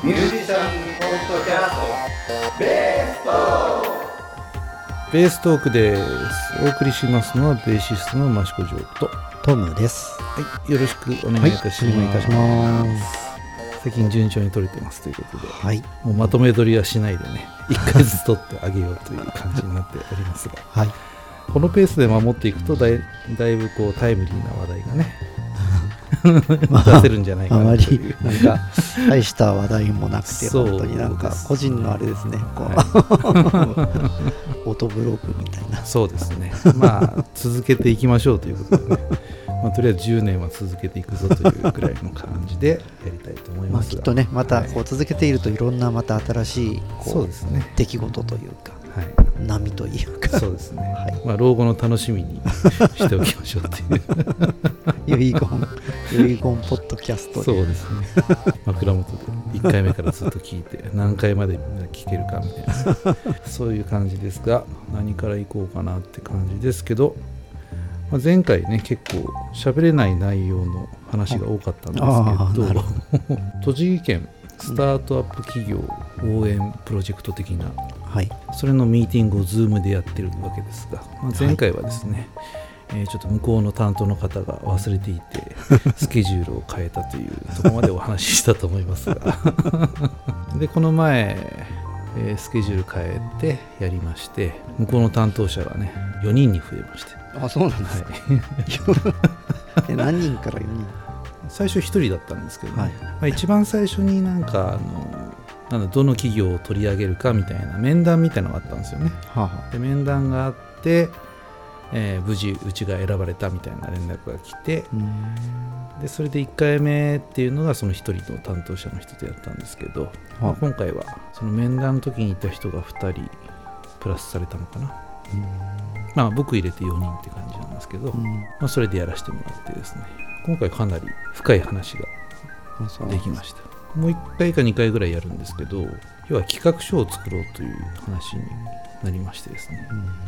ミュージシャンポッドキャストベーストーク。 ベーストークです。お送りしますのはベーシストの益子城とトムです。 はい、よろしくお願いいたします。 お願いいたします。 最近順調に撮れてますということで、 はい、 もうまとめ撮りはしないでね、1回ずつ撮ってあげようという感じになっておりますが、 はい、 このペースで守っていくとだいぶこうタイムリーな話題がね出せるんじゃないかなという。 あまりなんか大した話題もなくて本当になんか個人のあれですね、こう、はい、オートブログみたいな。 そうですね、まあ続けていきましょうということでねとりあえず10年は続けていくぞというくらいの感じでやりたいと思いますが、 きっとねまたこう続けているといろんなまた新しいこうそうですね、出来事というか、 はい、 波というか、 そうですね、 はい、 老後の楽しみにしておきましょうという遺言ポッドキャストで。 そうですね、枕元で1回目からずっと聞いて何回までみんな聞けるかみたいなそういう感じですが、何からいこうかなって感じですけど、前回ね結構喋れない内容の話が多かったんですけど、栃木県スタートアップ企業応援プロジェクト的な、 はい、 それのミーティングを Zoom でやってるわけですが、前回はですね、ちょっと向こうの担当の方が忘れていてスケジュールを変えたというところまでお話ししたと思いますがでこの前、スケジュール変えてやりまして、向こうの担当者がね4人に増えまして。 あ、そうなんですか、はい、何人から4人？ 最初1人だったんですけど、ね、 はい、 一番最初になんかどの企業を取り上げるかみたいな面談みたいなのがあったんですよね、で面談があって、無事うちが選ばれたみたいな連絡が来て、でそれで1回目っていうのがその1人の担当者の人とやったんですけど、今回はその面談の時にいた人が2人プラスされたのかな、僕入れて4人って感じなんですけど、それでやらせてもらってですね、今回かなり深い話ができました。もう1回か2回ぐらいやるんですけど、要は企画書を作ろうという話になりましてですね、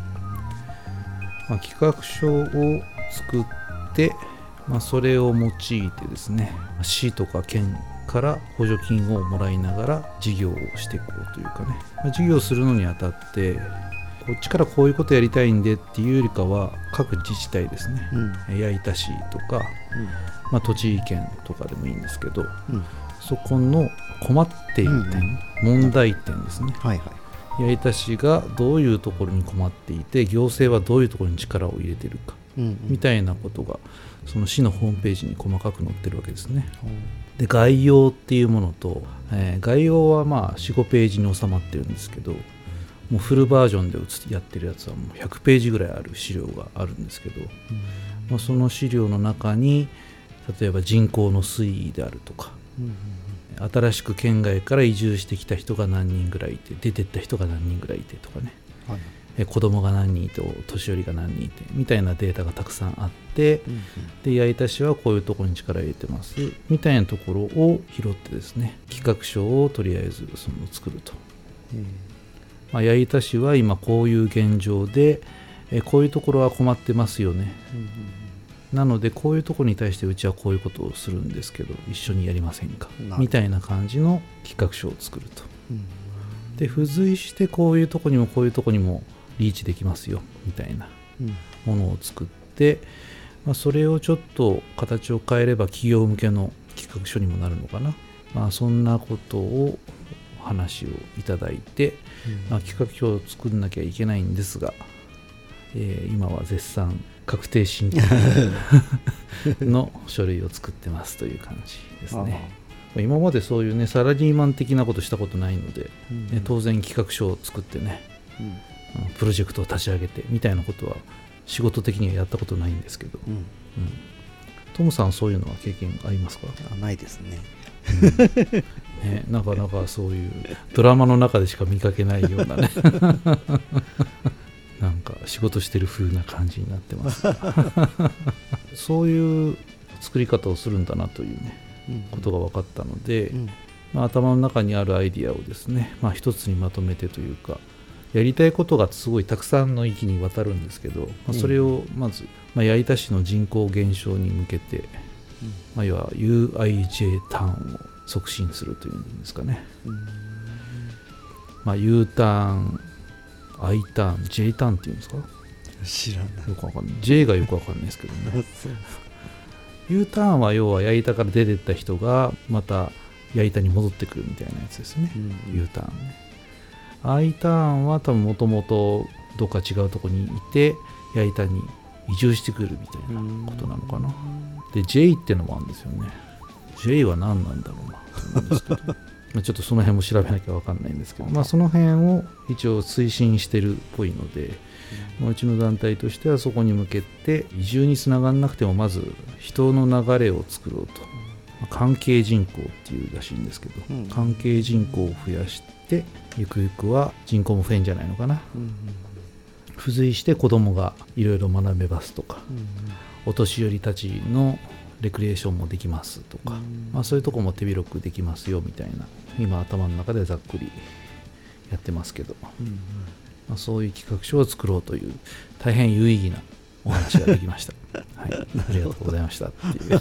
企画書を作って、それを用いてですね、市とか県から補助金をもらいながら事業をしていこうというかね、事業するのにあたってこっちからこういうことやりたいんでっていうよりかは、各自治体ですね、矢板市とか、栃木県とかでもいいんですけど、そこの困っている点、問題点ですね、矢板市がどういうところに困っていて、行政はどういうところに力を入れているか、みたいなことがその市のホームページに細かく載ってるわけですね。で概要っていうものと、概要は4、5ページに収まってるんですけど、もうフルバージョンでやってるやつはもう100ページぐらいある資料があるんですけど、その資料の中に例えば人口の推移であるとか、新しく県外から移住してきた人が何人ぐらいいて、出てった人が何人ぐらいいてとかね、子供が何人いてお年寄りが何人いてみたいなデータがたくさんあって、で矢板市はこういうところに力を入れてますみたいなところを拾ってですね、企画書をとりあえず作ると。矢板市は今こういう現状で、こういうところは困ってますよね、なのでこういうところに対してうちはこういうことをするんですけど一緒にやりませんかみたいな感じの企画書を作ると、で付随してこういうとこにもこういうとこにもリーチできますよみたいなものを作って、それをちょっと形を変えれば企業向けの企画書にもなるのかな、そんなことを話をいただいて、企画書を作んなきゃいけないんですが、今は絶賛確定申告の書類を作ってますという感じですね。今までそういうねサラリーマン的なことしたことないので、当然企画書を作ってね、プロジェクトを立ち上げてみたいなことは仕事的にはやったことないんですけど、トムさんそういうのは経験ありますか？ ないですね。 なかなかそういうドラマの中でしか見かけないようなねなんか仕事してる風な感じになってますそういう作り方をするんだなというね、ことが分かったので、頭の中にあるアイディアをですね、一つにまとめてというか、やりたいことがすごいたくさんの域にわたるんですけど、それをまず、矢板市の人口減少に向けて、要は UIJ ターンを促進するというんですかね。U ターン、I ターン、J ターンっていうんですか。 知らない。 よくわかんない。J がよくわかんないですけどね。U ターンは要は矢板から出てった人がまた矢板に戻ってくるみたいなやつですね。U ターンね。I ターンは多分もともとどっか違うとこにいて矢板に移住してくるみたいなことなのかな。で J ってのもあるんですよね。J は何なんだろうなと思うんですけどちょっとその辺も調べなきゃ分かんないんですけど、その辺を一応推進してるっぽいので、うちの団体としてはそこに向けて移住につながんなくてもまず人の流れを作ろうと、関係人口っていうらしいんですけど、関係人口を増やしてゆくゆくは人口も増えんじゃないのかな、付随して子供がいろいろ学べますとか、お年寄りたちのレクリエーションもできますとか、そういうとこも手広くできますよみたいな、今頭の中でざっくりやってますけど、そういう企画書を作ろうという大変有意義なお話ができましたはい、ありがとうございましたっていう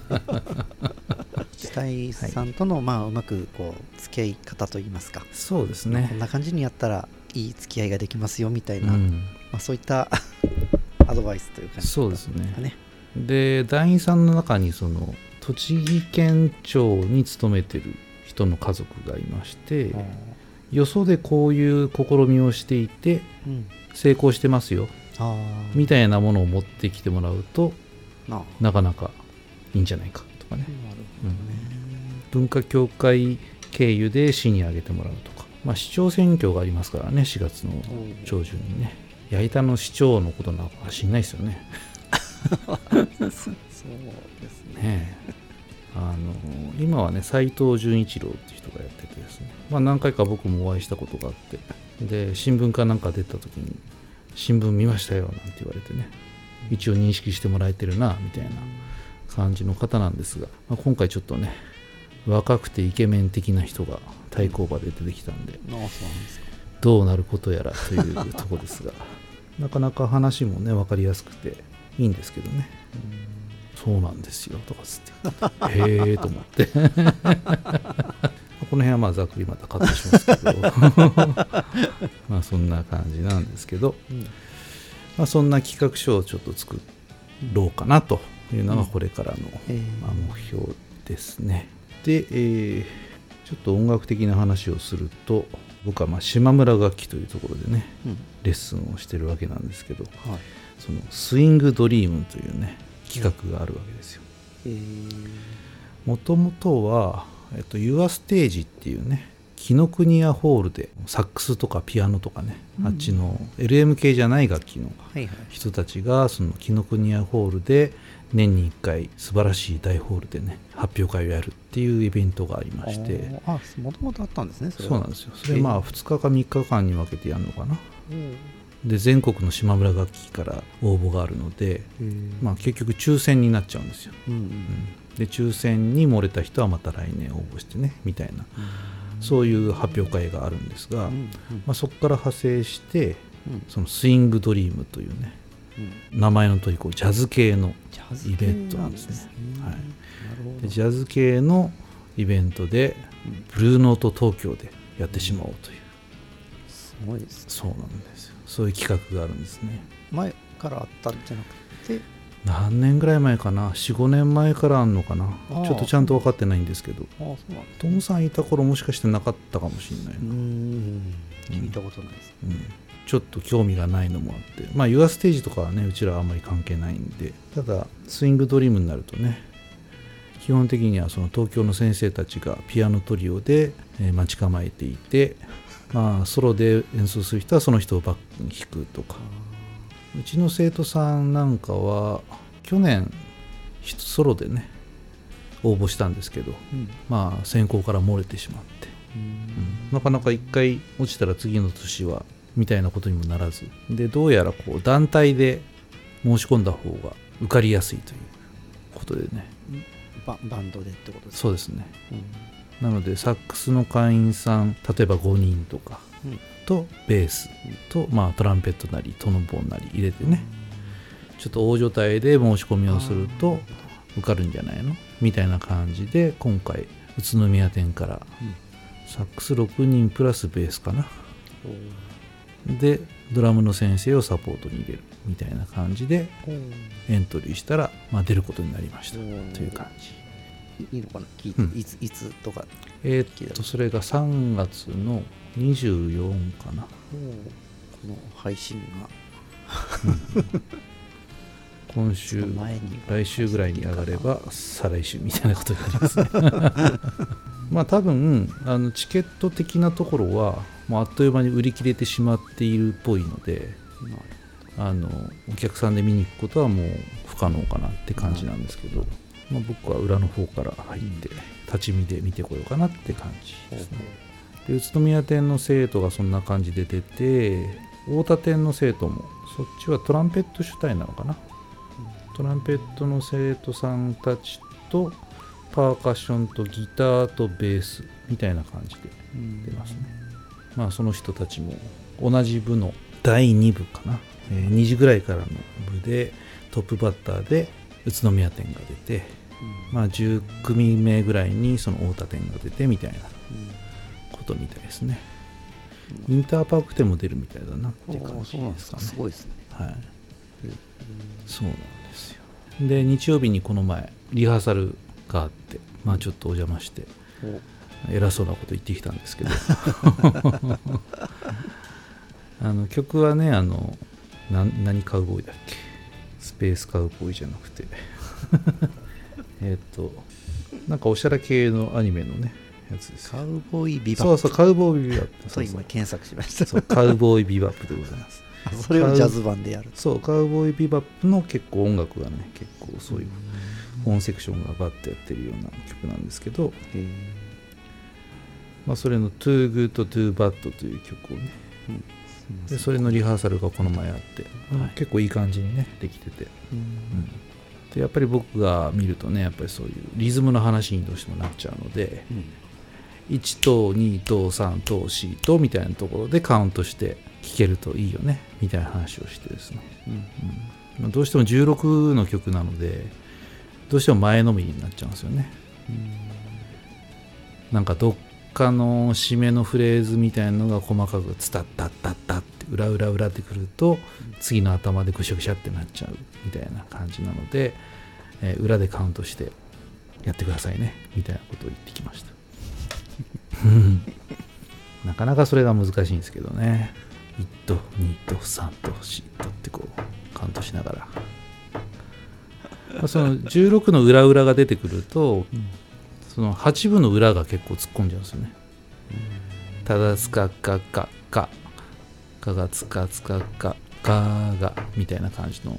下井さんとの、うまくこう付き合い方といいますか、 そうですね、 こんな感じにやったらいい付き合いができますよみたいな、そういったアドバイスというか、 そうですね。で団員さんの中にその栃木県庁に勤めてる人の家族がいまして、よそでこういう試みをしていて、成功してますよみたいなものを持ってきてもらうとなかなかいいんじゃないかとかね、文化協会経由で市に上げてもらうとか、市長選挙がありますからね、4月の上旬にね。矢板の市長のことなんか知んないですよねそうですね。 今はね斉藤純一郎っていう人がやっててですね、何回か僕もお会いしたことがあって、で新聞かなんか出た時に新聞見ましたよなんて言われてね、一応認識してもらえてるなみたいな感じの方なんですが、今回ちょっとね若くてイケメン的な人が対抗馬で出てきたんで、どうなることやらというところですがなかなか話もね分かりやすくていいんですけどね、そうなんですよとかつってへえと思ってこの辺はざっくりまたカットしますけどそんな感じなんですけど、そんな企画書をちょっと作ろうかなというのがこれからの目標ですね。で、ちょっと音楽的な話をすると、僕は島村楽器というところでね、レッスンをしてるわけなんですけど、そのスイングドリームというね企画があるわけですよ。もともとは、ユアステージっていうね紀ノ国屋ホールでサックスとかピアノとかね、あっちの LM 系じゃない楽器の人たちがその紀ノ国屋ホールで年に1回素晴らしい大ホールでね発表会をやるっていうイベントがありまして、 もともとあったんですね。 そうなんですよ。それ2日か3日間に分けてやるのかな。で全国の島村楽器から応募があるので、結局抽選になっちゃうんですよ。で抽選に漏れた人はまた来年応募してねみたいな、そういう発表会があるんですが、そこから派生して、そのスイングドリームというね、名前の通りこうジャズ系のイベントなんですね。でジャズ系のイベントで、ブルーノート東京でやってしまおうという、 すごいですね。 そうなんですよ。そういう企画があるんですね。 前からあったんじゃなくて、 何年ぐらい前かな、 4,5 年前からあんのかな、ちょっとちゃんと分かってないんですけど、トムさんいた頃もしかしてなかったかもしれないな。 聞いたことないです、 ちょっと興味がないのもあって、ユアステージとかはねうちらはあんまり関係ないんで、ただスイングドリームになるとね、基本的にはその東京の先生たちがピアノトリオで待ち構えていて、ソロで演奏する人はその人をバックに弾くとか、うちの生徒さんなんかは去年ソロでね応募したんですけど、選考から漏れてしまって、なかなか一回落ちたら次の年はみたいなことにもならずで、どうやらこう団体で申し込んだ方が受かりやすいということでね、 バンドでってことですか。 そうですね、なのでサックスの会員さん例えば5人とかとベースと、トランペットなりトノボンなり入れてね、ちょっと大所帯で申し込みをすると受かるんじゃないのみたいな感じで今回宇都宮店から、サックス6人プラスベースかな、でドラムの先生をサポートに入れるみたいな感じでエントリーしたら、出ることになりましたという感じ。 いいのかな、聞いて、いつとか。 それが3月の24かな。 この配信が今週来週ぐらいに上がれば再来週みたいなことになりますね多分チケット的なところはもうあっという間に売り切れてしまっているっぽいので、お客さんで見に行くことはもう不可能かなって感じなんですけど、僕は裏の方から入って立ち見で見てこようかなって感じですね。で宇都宮店の生徒がそんな感じで出て、太田店の生徒もそっちはトランペット主体なのかな、トランペットの生徒さんたちとパーカッションとギターとベースみたいな感じで出ますね。その人たちも同じ部の第2部かな、2時ぐらいからの部でトップバッターで宇都宮店が出て、10組目ぐらいにその太田店が出てみたいなことみたいですね。インターパーク店も出るみたいだなっていう感じですかね。 すごいですね。 はい、そうなんですよ。で日曜日にこの前リハーサルがあって、ちょっとお邪魔して偉そうなこと言ってきたんですけど曲はね何カウボーイだっけ、スペースカウボーイじゃなくてなんかおしゃれ系のアニメのねやつです。 カウボーイビバップ。 そうカウボーイビバップ。 そう今検索しました。 そうカウボーイビバップでございます。 それをジャズ版でやる。 そうカウボーイビバップの結構音楽がね結構そういう本セクションがバッとやってるような曲なんですけど、それの Too Good Too Bad という曲をね、でそれのリハーサルがこの前あって、結構いい感じにねできてて、でやっぱり僕が見るとねやっぱりそういうリズムの話にどうしてもなっちゃうので、1と2と3と4とみたいなところでカウントして聴けるといいよねみたいな話をしてですね、どうしても16の曲なのでどうしても前のめりになっちゃうんですよね。なんかどっかの締めのフレーズみたいなのが細かくツタッタッタッタって裏裏裏ってくると次の頭でぐしゃぐしゃってなっちゃうみたいな感じなので、裏でカウントしてやってくださいねみたいなことを言ってきましたなかなかそれが難しいんですけどね。1と2と3と4とってこうカウントしながら、その16の裏裏が出てくると、その8分の裏が結構突っ込んじゃうんですよね。ただつかかかかかがつかつかかかがみたいな感じの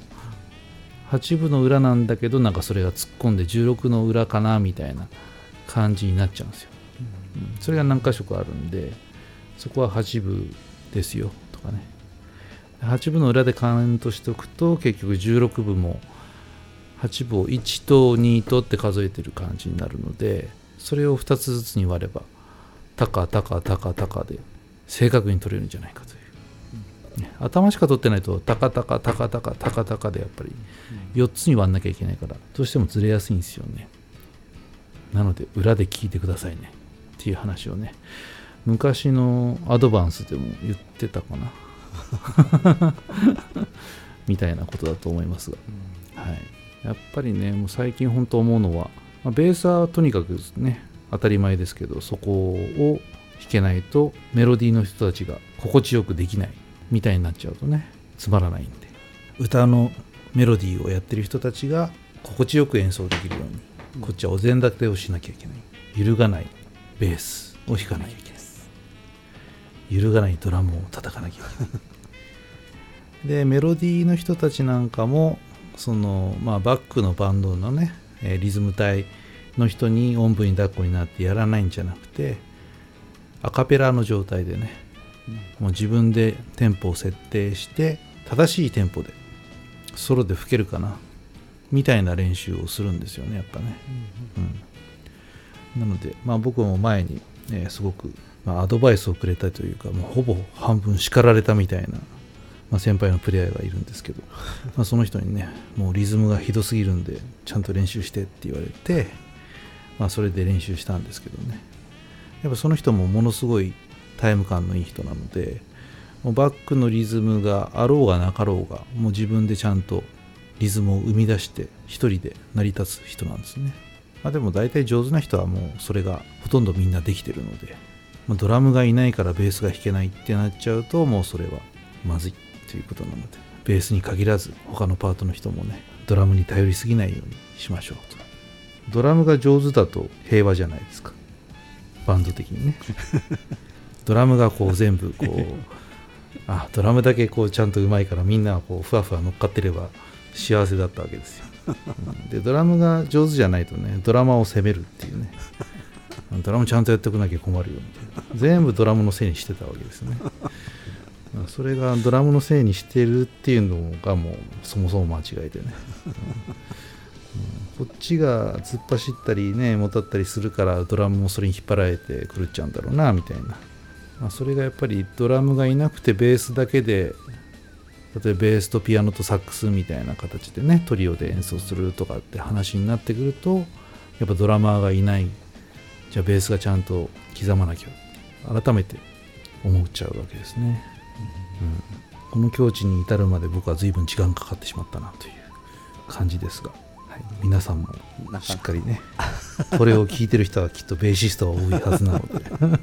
8分の裏なんだけど、なんかそれが突っ込んで16の裏かなみたいな感じになっちゃうんですよ。それが何箇所かあるんで、そこは8分ですよとかね。8分の裏でカウントしておくと結局16分も8分を1と2とって数えてる感じになるので、それを2つずつに割ればタカタカタカタカで正確に取れるんじゃないかという、頭しか取ってないとタカタカタカタカタカタカでやっぱり4つに割んなきゃいけないからどうしてもずれやすいんですよね。なので裏で聞いてくださいねっていう話をね、昔のアドバンスでも言ってたかなみたいなことだと思いますが、はい、やっぱりねもう最近本当思うのは、ベースはとにかくね当たり前ですけど、そこを弾けないとメロディーの人たちが心地よくできないみたいになっちゃうとねつまらないんで、歌のメロディーをやってる人たちが心地よく演奏できるように、こっちはお膳立てをしなきゃいけない。揺るがないベースを弾かなきゃいけない。揺るがないドラムを叩かなきゃいけないでメロディーの人たちなんかもその、バックのバンドのねリズム隊の人におんぶに抱っこになってやらないんじゃなくて、アカペラの状態でね、もう自分でテンポを設定して正しいテンポでソロで吹けるかなみたいな練習をするんですよねやっぱね、なので、僕も前に、すごく、アドバイスをくれたというか、もうほぼ半分叱られたみたいな、先輩のプレイヤーがいるんですけど、その人にねもうリズムがひどすぎるんでちゃんと練習してって言われて、 それで練習したんですけどね、やっぱその人もものすごいタイム感のいい人なので、もうバックのリズムがあろうがなかろうがもう自分でちゃんとリズムを生み出して一人で成り立つ人なんですね。でも大体上手な人はもうそれがほとんどみんなできてるので、ドラムがいないからベースが弾けないってなっちゃうともうそれはまずいということなので、ベースに限らず他のパートの人もねドラムに頼りすぎないようにしましょうと。ドラムが上手だと平和じゃないですか、バンド的にねドラムがこう全部こうドラムだけこうちゃんと上手いからみんなはこうふわふわ乗っかってれば幸せだったわけですよでドラムが上手じゃないとねドラマーを責めるっていうねドラムちゃんとやってこなきゃ困るよみたいな、全部ドラムのせいにしてたわけですねそれがドラムのせいにしてるっていうのがもうそもそも間違いでね、こっちが突っ走ったりねもたったりするからドラムもそれに引っ張られて狂っちゃうんだろうなみたいな、それがやっぱりドラムがいなくてベースだけで、例えばベースとピアノとサックスみたいな形でねトリオで演奏するとかって話になってくると、やっぱドラマーがいない、じゃあベースがちゃんと刻まなきゃ改めて思っちゃうわけですね、この境地に至るまで僕は随分時間かかってしまったなという感じですが、皆さんもしっかりねこれを聞いてる人はきっとベーシストが多いはずなので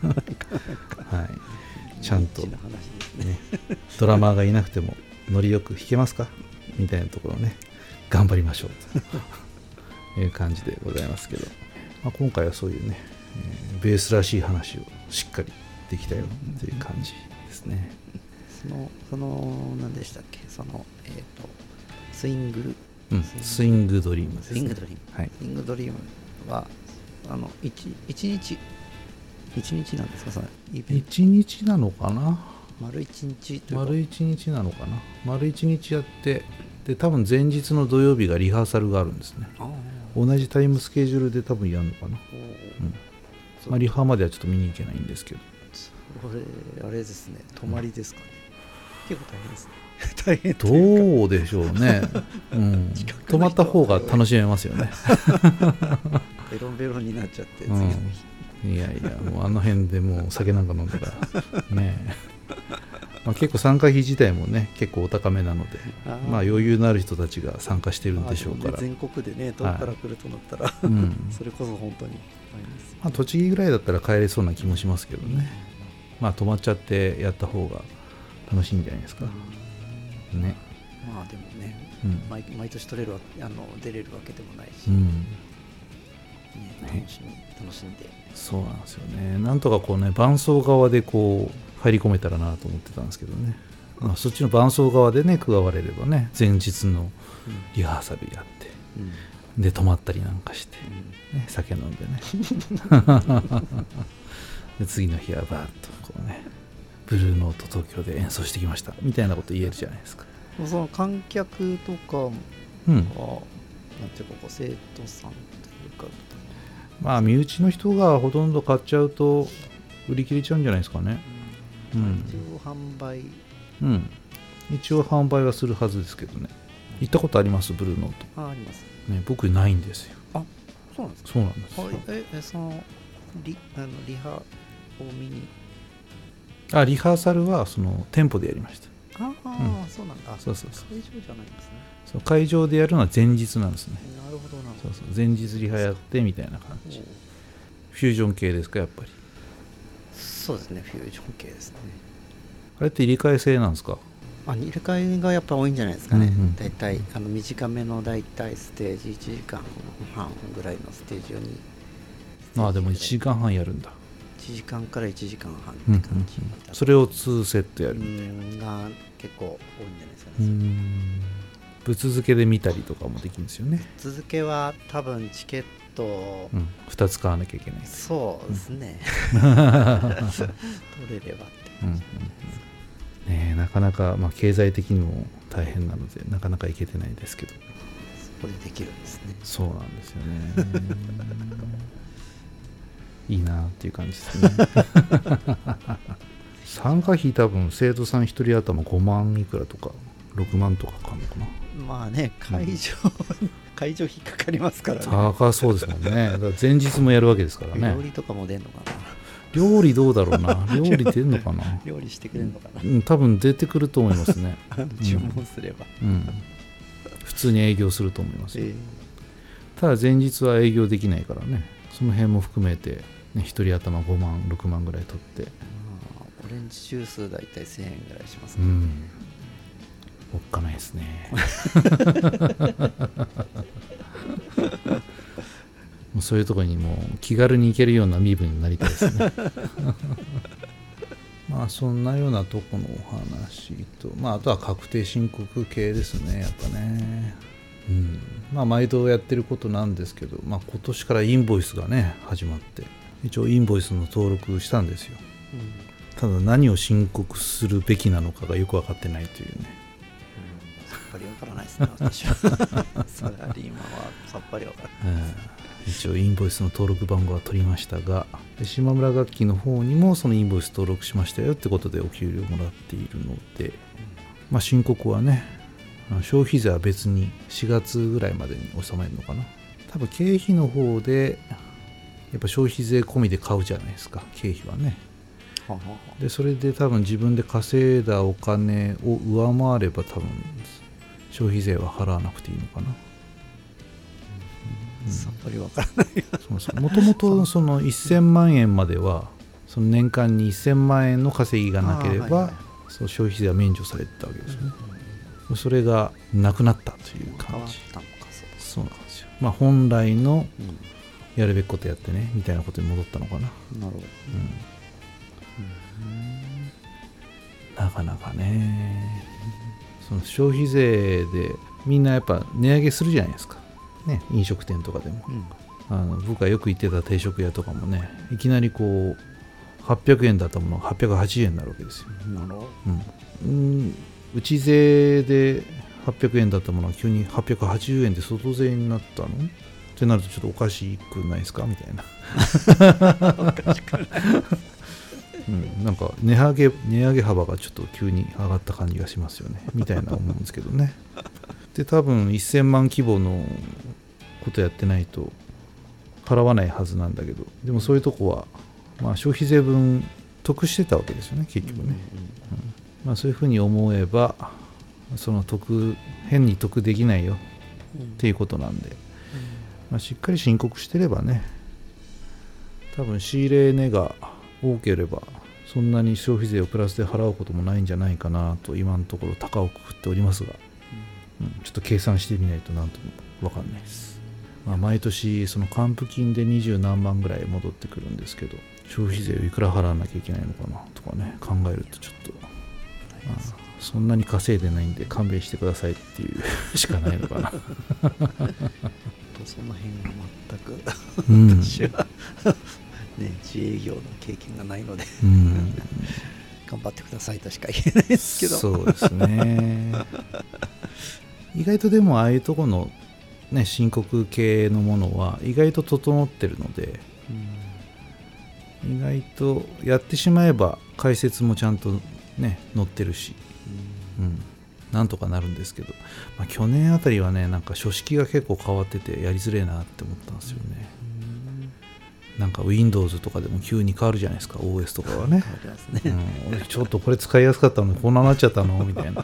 ちゃんと、ドラマーがいなくてもノリよく弾けますかみたいなところをね頑張りましょうという感じでございますけど、今回はそういうね、ベースらしい話をしっかりできたよという感じですね。 その何でしたっけ、スイングスイングドリームですね。 スイングドリーム、スイングドリームは一日なんですか、そのイベント。 1日なのかな、 丸1日というか丸1日なのかな、丸1日やって、で多分前日の土曜日がリハーサルがあるんですね。同じタイムスケジュールで多分やるのかな、リハまではちょっと見に行けないんですけど、 これあれですね、泊まりですかね、結構大変ですね大変というかどうでしょうね、泊まった方が楽しめますよねベロンベロンになっちゃって、次の日、 いやもうあの辺でもう酒なんか飲んだらね結構参加費自体もね結構お高めなので、余裕のある人たちが参加してるんでしょうから、 全国でねどっから来るとなったら、それこそ本当に栃木ぐらいだったら帰れそうな気もしますけどね、泊まっちゃってやった方が楽しいんじゃないですか、ね。 でもね、毎年取れる出れるわけでもないし、楽しんで、 そうなんですよね。なんとかこうね伴奏側でこう入り込めたらなと思ってたんですけどね、そっちの伴奏側でね加われればね、前日のリハーサルやって、で泊まったりなんかして、酒飲んでねで次の日はバーッとこうねブルーノート東京で演奏してきましたみたいなこと言えるじゃないですか。 その観客とかは、なんていうか生徒さんというか、 身内の人がほとんど買っちゃうと売り切れちゃうんじゃないですかね。 一応販売、 一応販売はするはずですけどね。行ったことあります？ブルーノート。 あります、 ね、僕ないんですよ。 そうなんですか。 そうなんです。 そのリハを見に、 リハーサルはその店舗でやりました。 そうなんだ。 そう会場じゃないんですね。 そう、会場でやるのは前日なんですね。 なるほどな。 前日リハやってみたいな感じ。フュージョン系ですか、やっぱり。 そうですね、フュージョン系ですね。 あれって入れ替え制なんですか？ 入れ替えがやっぱ多いんじゃないですかね。だいたい短めのだいたいステージ1時間半ぐらいのステージに。 でも1時間半やるんだ。 1時間から1時間半って感じ、 それを2セットやるが結構多いんじゃないですかね。 ぶつ付けで見たりとかもできるんですよね。 ぶつ付けは多分チケット、 2つ買わなきゃいけない。 そうですね取れればって感じ、 なかなか、経済的にも大変なのでなかなか行けてないですけど、 そこでできるんですね。 そうなんですよねいいなっていう感じですね参加費多分生徒さん1人頭5万いくらとか6万とかかかるのかな。 会場、 会場費かかりますからね。 高そうですもんね。だから前日もやるわけですからね。 料理とかも出んのかな。 料理どうだろうな。料理出るのかな。 料理してくれるのかな。 うん、多分出てくると思いますね。 注文すれば。 普通に営業すると思いますよ。ただ前日は営業できないからね。その辺も含めて、ね、1人頭5万6万ぐらい取って。 オレンジジュースだいたい1000円ぐらいしますね。 おっかないですね。もうそういうところにもう気軽に行けるような身分になりたいですね。まあそんなようなとこのお話と、まああとは確定申告系ですね、やっぱね。まあ毎度やってることなんですけど、まあ今年からインボイスがね始まって、一応インボイスの登録したんですよ。ただ何を申告するべきなのかがよく分かってないというね。 さっぱり分からないですね、私は。サラリーマンはさっぱり分からないです。 一応インボイスの登録番号は取りましたが、島村楽器の方にもそのインボイス登録しましたよってことでお給料もらっているので、まあ申告はね、消費税は別に4月ぐらいまでに収めるのかな。多分経費の方でやっぱ消費税込みで買うじゃないですか、経費はね。でそれで多分自分で稼いだお金を上回れば多分消費税は払わなくていいのかな。 さっぱりわからない。 もともとその1000万円まではその年間に1000万円の稼ぎがなければその消費税は免除されてたわけですよね。それがなくなったという感じ。そうなんですよ。まあ本来のやるべきことやってねみたいなことに戻ったのかな。なるほど。なかなかね、その消費税でみんなやっぱ値上げするじゃないですか、ね、飲食店とかでも、僕がよく行ってた定食屋とかもね、いきなりこう800円だったものが880円になるわけですよ。なるほど。内税で800円だったものが急に880円で外税になったのってなるとちょっとおかしくないですかみたいな。おかしくない。なんか値上げ幅がちょっと急に上がった感じがしますよねみたいな思うんですけどね。で多分1000万規模のことやってないと払わないはずなんだけど、でもそういうとこは、まあ、消費税分得してたわけですよね結局ね。まあ、そういうふうに思えばその変に得できないよっていうことなんで、まあ、しっかり申告してればね、多分仕入れ値が多ければそんなに消費税をプラスで払うこともないんじゃないかなと今のところ高をくくっておりますが、ちょっと計算してみないとなんとも分かんないです。まあ、毎年その還付金で20何万ぐらい戻ってくるんですけど、消費税をいくら払わなきゃいけないのかなとかね考えるとちょっと、そんなに稼いでないんで勘弁してくださいっていうしかないのかな。 その辺は全く私はね、自営業の経験がないので頑張ってくださいとしか言えないですけど。 そうですね。意外とでもああいうとこの、ね、申告系のものは意外と整ってるので、意外とやってしまえば解説もちゃんとね載ってるし、なんとかなるんですけど、まあ、去年あたりはねなんか書式が結構変わっててやりづれえなって思ったんですよね。なんか Windows とかでも急に変わるじゃないですか OS とかはね。俺ちょっとこれ使いやすかったのにこんなになっちゃったのみたいな。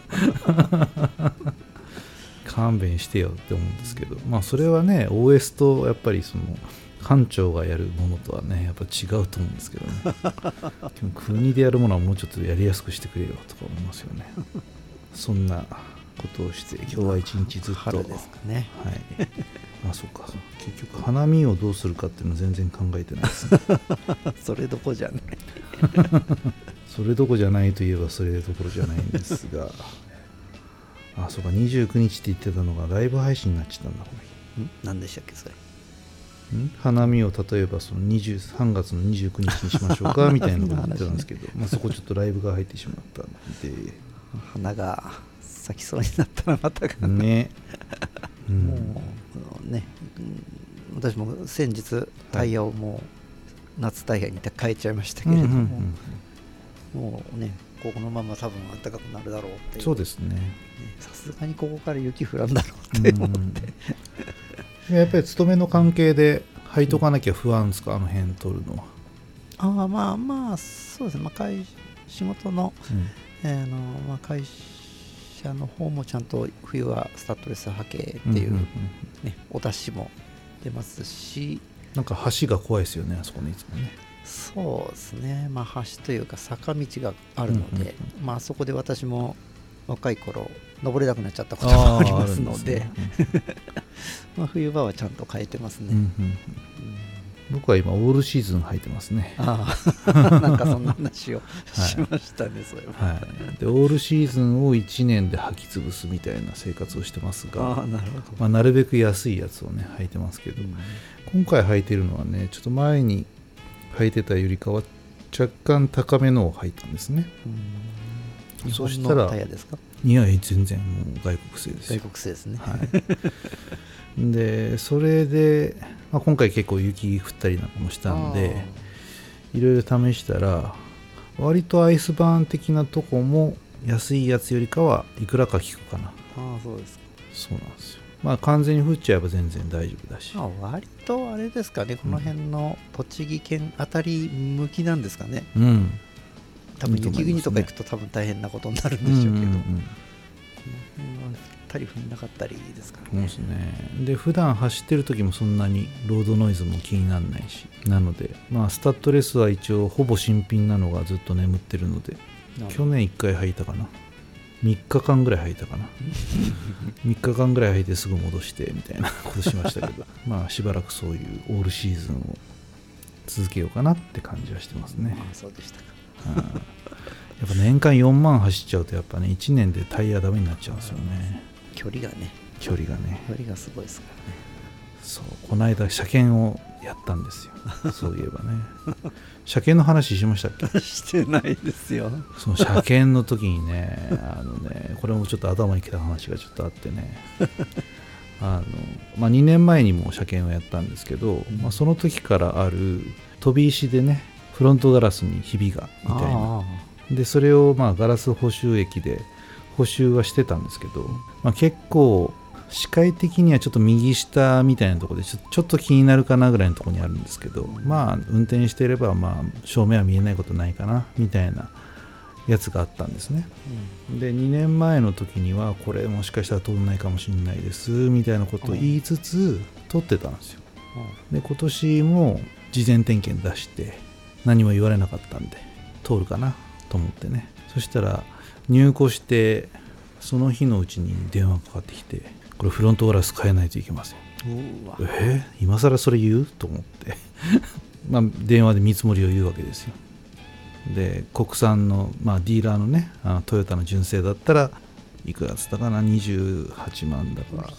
勘弁してよって思うんですけど、まあそれはね OS とやっぱりその官庁がやるものとはねやっぱ違うと思うんですけどね。国でやるものはもうちょっとやりやすくしてくれよとか思いますよね。そんなことをして今日は一日ずっと春ですかね。 はい。あ、そうか。結局花見をどうするかっていうのは全然考えてないですね。 それどこじゃない。 それどこじゃないといえばそれどころじゃないんですが、あ、そうか、29日って言ってたのがライブ配信になっちゃったんだ。 何でしたっけそれ。 花見を例えばその3月の29日にしましょうかみたいなこと言ってたんですけど、まあそこちょっとライブが入ってしまったんで、 花が咲きそうになったらまたがね。 もうね、私も先日タイヤをもう夏タイヤに変えちゃいましたけれども、もうねここのまま多分暖かくなるだろうっていう。 そうですね。 さすがにここから雪降らんだろうって思ってやっぱり勤めの関係で履いとかなきゃ不安ですか、あの辺取るのは。 まあそうですね、仕事の、会社の方もちゃんと冬はスタッドレス履けっていう、お達しも出ますし、 なんか橋が怖いですよね、あそこにいつもね。 そうですね、橋というか坂道があるので、そこで私も若い頃登れなくなっちゃったこともありますので、冬場はちゃんと変えてますね。 僕は今オールシーズン履いてますね。 なんかそんな話をしましたね、それは。 でオールシーズンを1年で履き潰すみたいな生活をしてますが、なるべく安いやつをね履いてますけど、今回履いてるのはね、ちょっと前に履いてたよりかは若干高めのを履いたんですね。そしたら、 タイヤですか？ いや全然もう外国製ですよ。 外国製ですね。 でそれで、今回結構雪降ったりなんかもしたんで、いろいろ試したら割とアイスバーン的なとこも安いやつよりかはいくらか効くかな。 そうですか。 そうなんですよ。完全に降っちゃえば全然大丈夫だし、 割とあれですかね、この辺の栃木県あたり向きなんですかね。多分雪国とか行くと多分大変なことになるんでしょうけど、この辺は降ったり降んなかったりですからね。 そうですね。で普段走ってる時もそんなにロードノイズも気にならないし、なのでスタッドレスは一応ほぼ新品なのがずっと眠ってるので、去年1回履いたかな、3日間ぐらい履いたかな3日間ぐらい履いてすぐ戻してみたいなことしましたけどしばらくそういうオールシーズンを続けようかなって感じはしてますね。 そうでしたか。 やっぱ年間4万走っちゃうとやっぱね1年でタイヤダメになっちゃうんですよね。 距離がすごいですからね。 そう、この間車検をやったんですよ。そういえばね車検の話しましたっけ？ してないですよ。 その車検の時にねこれもちょっと頭にきた話がちょっとあってね2年前にも車検をやったんですけど、その時からある飛び石でねフロントガラスにひびがみたいなで、それをガラス補修液で補修はしてたんですけど、結構視界的にはちょっと右下みたいなところでちょっと気になるかなぐらいのところにあるんですけど、運転していれば正面は見えないことないかなみたいなやつがあったんですね。で2年前の時にはこれもしかしたら通らないかもしれないですみたいなことを言いつつ通ってたんですよ。で今年も事前点検出して何も言われなかったんで通るかなと思ってね、そしたら入庫してその日のうちに電話がかかってきて、これフロントガラス変えないといけません。今更それ言うと思って電話で見積もりを言うわけですよ。で国産の、ディーラーのねトヨタの純正だったらいくらつったかな、28万だから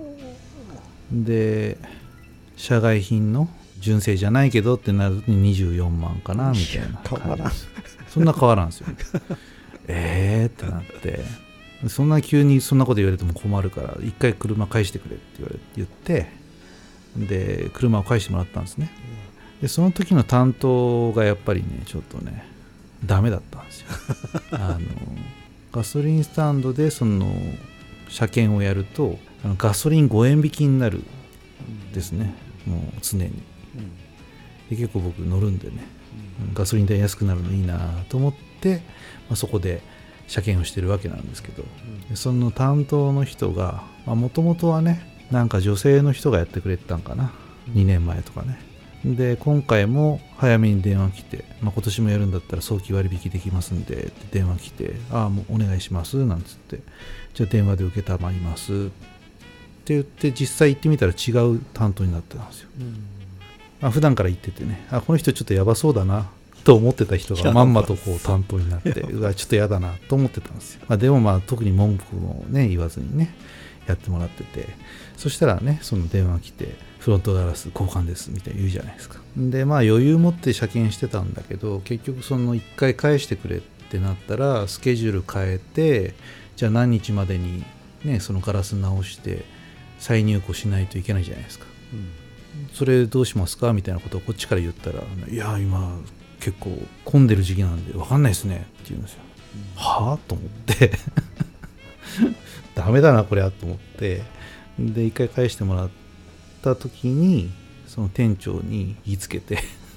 で社外品の純正じゃないけどってなると24万かなみたいな感じです。そんな変わらんですよってなって、そんな急にそんなこと言われても困るから一回車返してくれって言ってで車を返してもらったんですね。でその時の担当がやっぱりねちょっとねダメだったんですよガソリンスタンドでその車検をやるとガソリン5円引きになるですね、もう常に。で結構僕乗るんでね、ガソリン代安くなるのいいなと思って、そこで車検をしてるわけなんですけど、その担当の人がもともとはねなんか女性の人がやってくれてたんかな、2年前とかね。で今回も早めに電話来て、今年もやるんだったら早期割引できますんでって電話来て、もうお願いしますなんつって、じゃあ電話で受けたまりますって言って実際行ってみたら違う担当になってたんですよ。普段から言っててね、この人ちょっとやばそうだなと思ってた人がまんまとこう担当になってうわちょっとやだなと思ってたんですよ。でも特に文句もね言わずにねやってもらってて、そしたらねその電話来てフロントガラス交換ですみたいな言うじゃないですか。で余裕持って車検してたんだけど、結局その1回返してくれってなったらスケジュール変えて、じゃあ何日までにねそのガラス直して再入庫しないといけないじゃないですか。それどうしますかみたいなことをこっちから言ったら、いや今結構混んでる時期なんで分かんないですねって言うんですよ。はぁと思ってダメだなこれはと思って、で一回返してもらっった時にその店長に言いつけて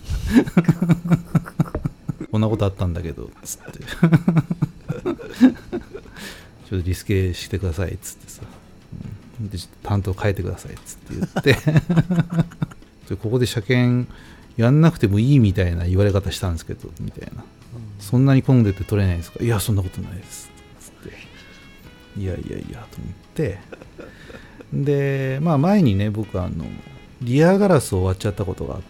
こんなことあったんだけどつってちょっとリスケしてくださいっつってさ、でちょっと担当変えてくださいっつって言ってここで車検やんなくてもいいみたいな言われ方したんですけどみたいな、そんなに混んでて取れないですか、いやそんなことないですつっていやと思ってでまあ前にね僕リアガラスを割っちゃったことがあって、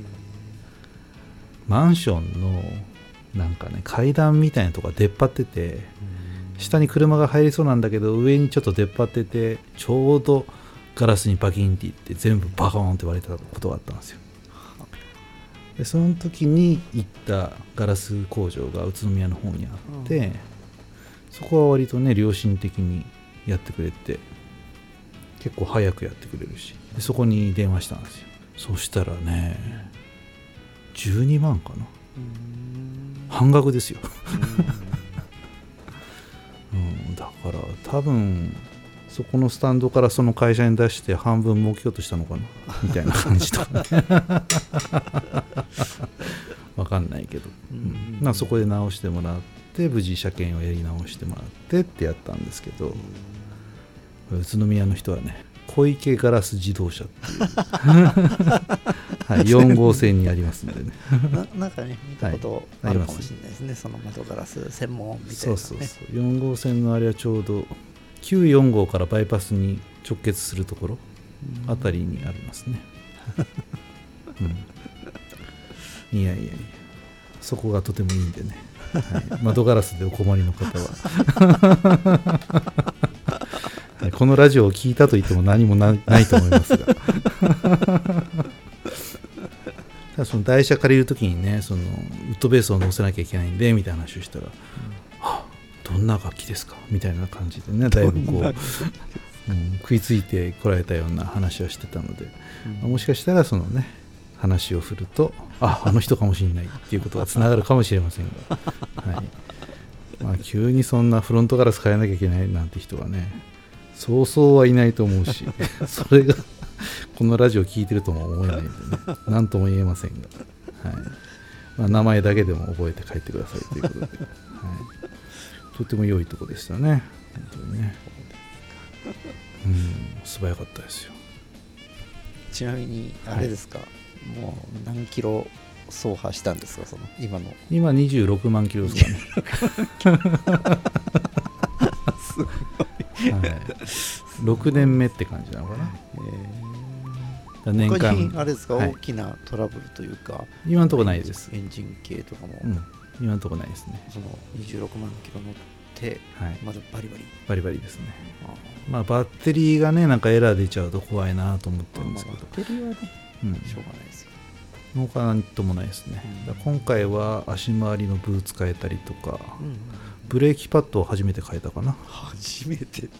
マンションのなんかね階段みたいなとこが出っ張ってて、下に車が入りそうなんだけど上にちょっと出っ張ってて、ちょうどガラスにバキンっていって全部バコーンって割れたことがあったんですよ。でその時に行ったガラス工場が宇都宮の方にあって、そこは割とね良心的にやってくれて、結構早くやってくれるし、でそこに電話したんですよ。そしたらね12万かな、半額ですよ、だから多分そこのスタンドからその会社に出して半分儲けようとしたのかなみたいな感じとかねわかんないけど、まあそこで直してもらって無事車検をやり直してもらってってやったんですけど、宇都宮の人はね小池ガラス自動車っていうはい、4号線にありますんでねなんかね見たことあるかもしれないですね、その窓ガラス専門みたいなね。 そう4号線のあれはちょうど945号からバイパスに直結するところあたりにありますね、いやそこがとてもいいんでね、はい、窓ガラスでお困りの方はこのラジオを聞いたと言っても何もないと思いますがただその台車借りるときにねそのウッドベースを乗せなきゃいけないんでみたいな話をしたら、どんな楽器ですかみたいな感じでねだいぶこう、食いついてこられたような話をしてたので、もしかしたらそのね話を振るとあの人かもしれないっていうことがつながるかもしれませんが、まあ、急にそんなフロントガラス変えなきゃいけないなんて人はねそうそうはいないと思うしそれがこのラジオ聞いてるとも思えないんでね何とも言えませんが、まあ、名前だけでも覚えて帰ってくださいということで、とても良いとこでしたね本当にね、素早かったですよ。 ちなみにあれですか、もう何キロ走破したんですか、その今 26万キロですかねすごい 6年目って感じなのかな、年間他にあれですか、 大きなトラブルというか今のところないです。 エンジン系とかも、 今のところないですね。 その26万キロ乗って、まだバリバリですね。まあバッテリーがねなんかエラー出ちゃうと怖いなと思ってるんですけど、 バッテリーはね、しょうがないですよ。 他なんともないですね、今回は足回りのブーツ変えたりとか、ブレーキパッドを初めて変えたかな。 初めて、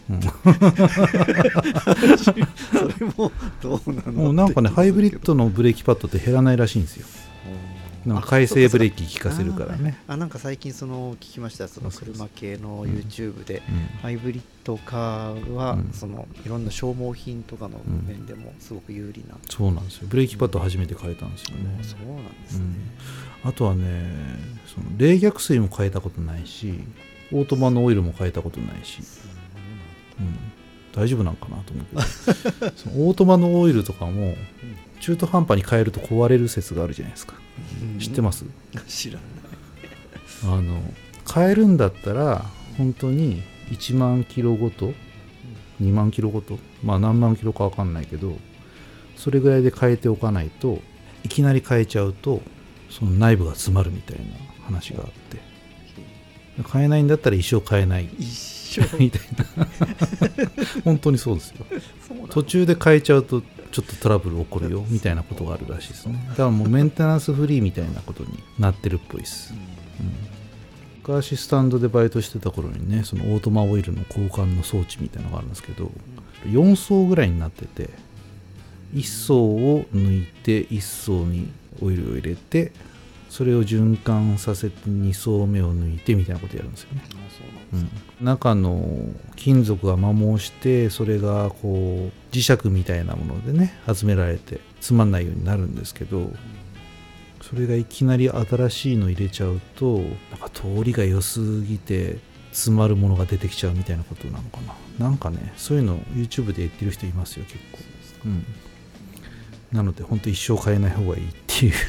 それもどうなの。 もうなんかねハイブリッドのブレーキパッドって減らないらしいんですよ。なんか回生ブレーキ効かせるからね。 なんか最近その聞きました、その車系の YouTube でハイブリッドカーはそのいろんな消耗品とかの面でもすごく有利な、 そうなんですよ。ブレーキパッド初めて変えたんですよね。 そうなんですね、 あとはねその冷却水も変えたことないし、オートマのオイルも変えたことないし、大丈夫なんかなと思うけどそのオートマのオイルとかも中途半端に変えると壊れる説があるじゃないですか、知ってます？ 知らない。 変えるんだったら本当に1万キロごと2万キロごと、まあ何万キロか分かんないけどそれぐらいで変えておかないと、いきなり変えちゃうとその内部が詰まるみたいな話があって、変えないんだったら一生変えないみたいな本当にそうですよ。途中で変えちゃうとちょっとトラブル起こるよみたいなことがあるらしいですね。だからもうメンテナンスフリーみたいなことになってるっぽいです、昔スタンドでバイトしてた頃にね、そのオートマオイルの交換の装置みたいなのがあるんですけど、4層ぐらいになってて、1層を抜いて1層にオイルを入れてそれを循環させて2層目を抜いてみたいなことやるんですよね。中の金属が摩耗してそれがこう磁石みたいなものでね集められてつまんないようになるんですけど、それがいきなり新しいの入れちゃうとなんか通りが良すぎて詰まるものが出てきちゃうみたいなことなのかな。なんかねそういうの YouTube で言ってる人いますよ結構。なので本当一生変えない方がいいっていう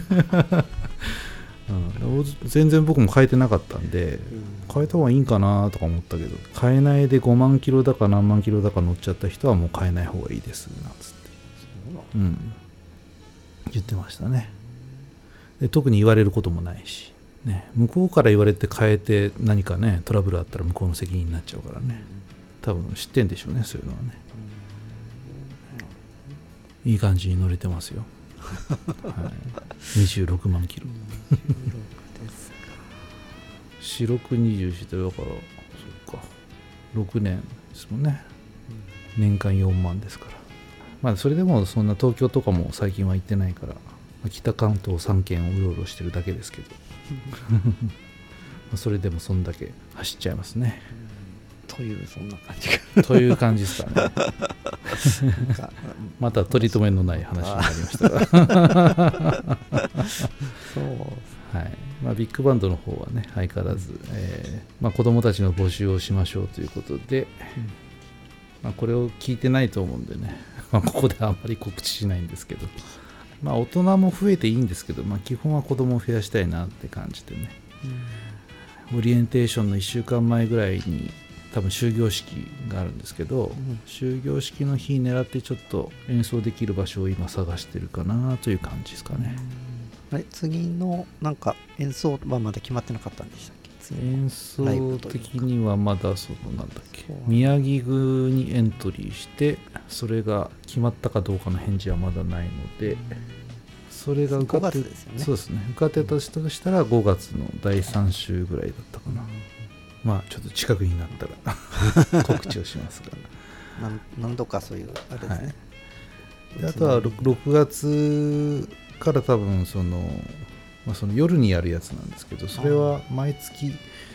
全然僕も変えてなかったんで、変えた方がいいんかなとか思ったけど、変えないで5万キロだか何万キロだか乗っちゃった人はもう変えない方がいいですなんつって言ってましたね。で特に言われることもないし、ね、向こうから言われて変えて何かねトラブルあったら向こうの責任になっちゃうからね、多分知ってんでしょうねそういうのはね。いい感じに乗れてますよ、はい、26万キロ四六20してだからそっか6年ですもんね、年間4万ですから。まあそれでもそんな東京とかも最近は行ってないから、北関東3県をうろうろしてるだけですけどそれでもそんだけ走っちゃいますね。 というそんな感じかという感じですかねまた取り留めのない話になりましたがそう、 はいまあ、ビッグバンドの方はね相変わらず、子どもたちの募集をしましょうということで、これを聞いてないと思うんでね、ここであんまり告知しないんですけど、大人も増えていいんですけど、基本は子どもを増やしたいなって感じでね、オリエンテーションの1週間前ぐらいに多分終業式があるんですけど、終業式の日狙ってちょっと演奏できる場所を今探してるかなという感じですかね。 次のなんか演奏はまだ決まってなかったんでしたっけ？ 演奏的にはまだなんだっけ、宮城宮にエントリーしてそれが決まったかどうかの返事はまだないので、それが受かって 5月ですよね。 そうですね、受かってたとしたら5月の第3週ぐらいだったかな。ちょっと近くになったら告知をしますが何度かそういうあれですね、 であとは 6月から多分その夜にやるやつなんですけど、それは毎月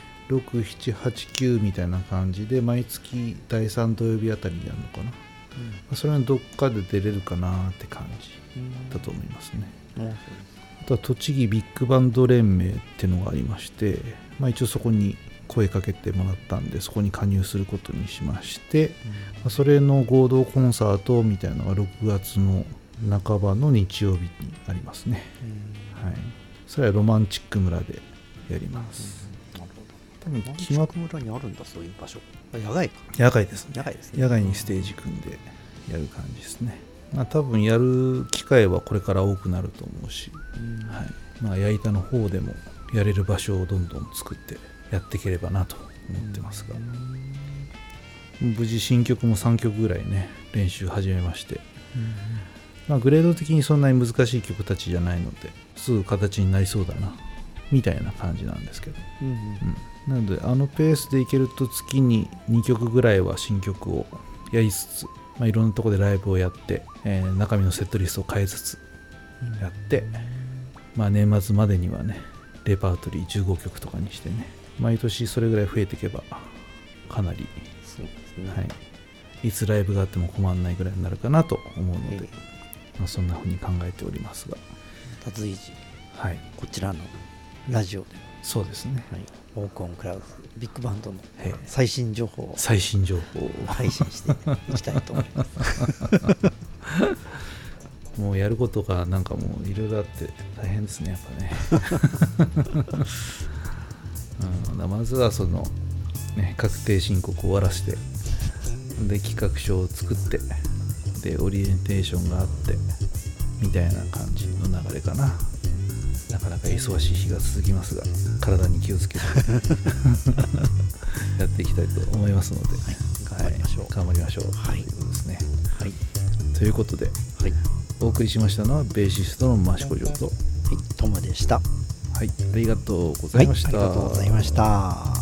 6、7、8、9みたいな感じで毎月第3土曜日あたりにやるのかな、それはどっかで出れるかなって感じだと思いますね。あとは栃木ビッグバンド連盟っていうのがありまして、一応そこに声かけてもらったんでそこに加入することにしまして、それの合同コンサートみたいなのが6月の半ばの日曜日にありますね、はい、それはロマンチック村でやります、 なるほど。多分ロマンチック村にあるんだそういう場所。野外か。 野外ですね。 野外ですね。 野外にステージ組んでやる感じですね。多分やる機会はこれから多くなると思うし、はい、矢板の方でもやれる場所をどんどん作ってやっていければなと思ってますが、無事新曲も3曲ぐらいね練習始めまして、グレード的にそんなに難しい曲たちじゃないのですぐ形になりそうだなみたいな感じなんですけど、なのでペースでいけると月に2曲ぐらいは新曲をやりつつ、いろんなところでライブをやって、中身のセットリストを変えつつやって、年末までにはねレパートリー15曲とかにしてね、毎年それぐらい増えていけばかなり、 そうですね、 はい、いつライブがあっても困らないぐらいになるかなと思うので、そんな風に考えておりますが、 随時、 はい、 こちらのラジオで、 そうですね、 オークオンクラウズビッグバンドの最新情報を配信していきたいと思いますもうやることがなんかもういろいろあって大変ですねやっぱねまずはその、確定申告を終わらせて、で企画書を作って、でオリエンテーションがあってみたいな感じの流れかな。なかなか忙しい日が続きますが、体に気をつけてやっていきたいと思いますので、 頑張りましょう。 頑張りましょう、ということですね。ということで、お送りしましたのはベーシストの益子城と、 トムでした。 ありがとうございました。 ありがとうございました。